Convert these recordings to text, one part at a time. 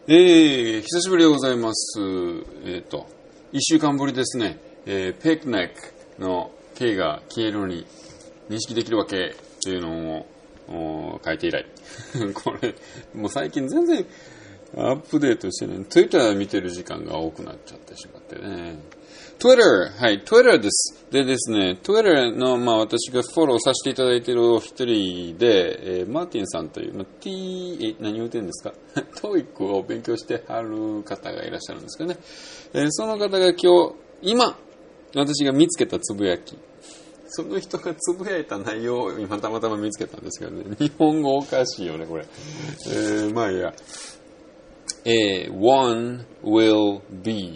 久しぶりでございます。一週間ぶりですね。ペクネックの K が消えるのに認識できるわけというのを書いて以来。これ、もう最近全然アップデートしてね、Twitter 見てる時間が多くなっちゃってしまってね。Twitter、はい、Twitter です。でですね、Twitter の、私がフォローさせていただいているお一人で、マーティンさんという、何言うてんですかTOEIC を勉強してはる方がいらっしゃるんですけどね。その方が今、私が見つけたつぶやき。その人がつぶやいた内容を今たまたま見つけたんですけどね。日本語おかしいよね、これ。まあいいや。one will be、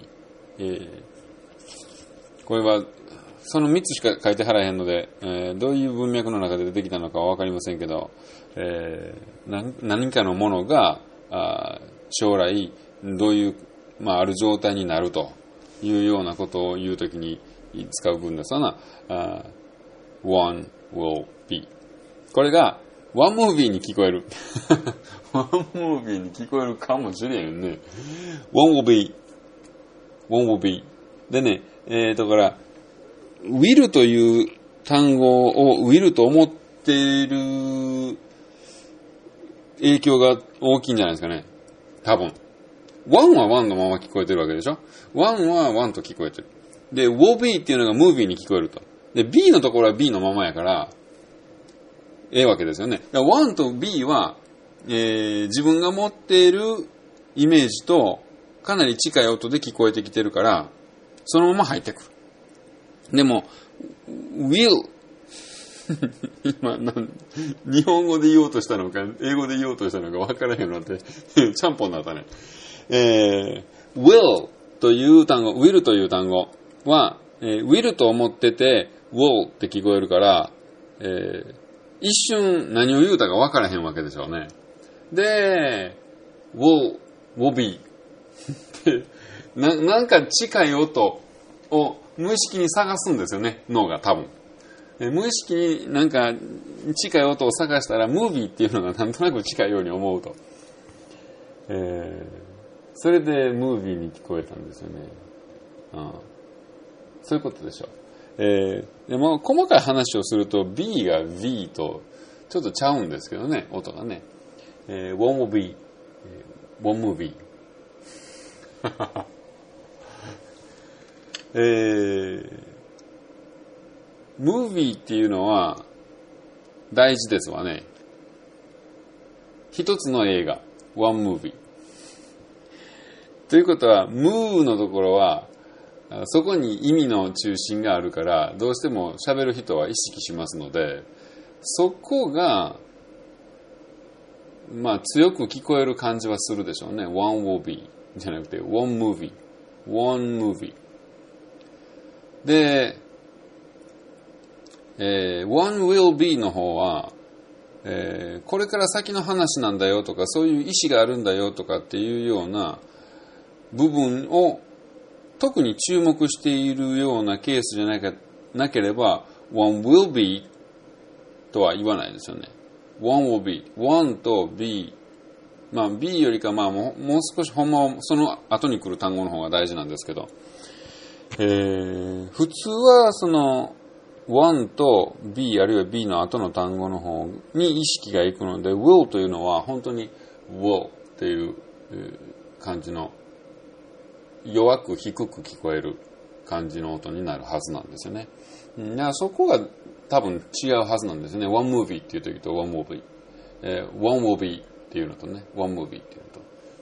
これはその3つしか書いてはらへんので、どういう文脈の中で出てきたのかは分かりませんけど、何かのものが将来どういう、ある状態になるというようなことを言うときに使う文ですわな。one will be。これがone movie に聞こえる。one movie に聞こえるかもしれんね。one will be。one will be。でね、だから、will という単語を will と思っている影響が大きいんじゃないですかね。多分。one は one のまま聞こえてるわけでしょ。one は one と聞こえてる。で、will be っていうのが movie に聞こえると。で、B のところは B のままやから、わけですよね。だから one と B は、自分が持っているイメージとかなり近い音で聞こえてきてるから、そのまま入ってくる。でも、will 今日本語で言おうとしたのか、英語で言おうとしたのか分からへんようになって、ちゃんぽんになったね。will という単語、will という単語は、will と思ってて、will って聞こえるから、一瞬何を言うたか分からへんわけでしょうね。で、will be なんか近い音を無意識に探すんですよね、脳が多分。無意識になんか近い音を探したら、ムービーっていうのがなんとなく近いように思うと。それでムービーに聞こえたんですよね。そういうことでしょう。でも細かい話をすると B が V とちょっとちゃうんですけどね、音がね。one will be, one movie ムービーっていうのは大事ですわね。一つの映画、one movie。ということは、ムーのところは、そこに意味の中心があるから、どうしても喋る人は意識しますので、そこが、強く聞こえる感じはするでしょうね。one will be じゃなくて、one movie。one movie。で、one will be の方は、これから先の話なんだよとか、そういう意思があるんだよとかっていうような部分を特に注目しているようなケースじゃなければ one will be とは言わないですよね。one will be。one と be。B よりかもう少しほんまはその後に来る単語の方が大事なんですけど、普通はそのone と B あるいは B の後の単語の方に意識がいくので will というのは本当に will っていう感じの弱く低く聞こえる感じの音になるはずなんですよね。そこが多分違うはずなんですね。one movie っていう時と one movie、one will be っていうのとね one movie っていうのと、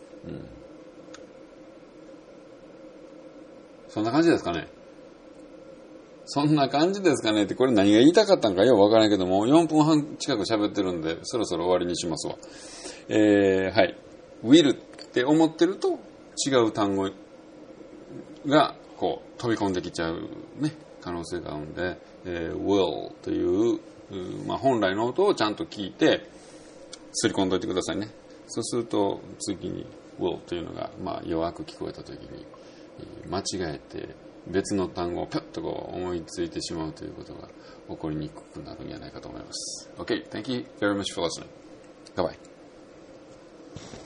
そんな感じですかね。そんな感じですかねって、これ何が言いたかったのかよくわからないけども、4分半近く喋ってるんで、そろそろ終わりにしますわ。はい。will って思ってると違う単語がこう飛び込んできちゃうね、可能性があるんで、will という、本来の音をちゃんと聞いて、すり込んでおいてくださいね。そうすると、次に will というのが、弱く聞こえたときに、間違えて、別の単語をピャッと思いついてしまうということが起こりにくくなるんじゃないかと思います。Okay, thank you very much for listening. Bye bye.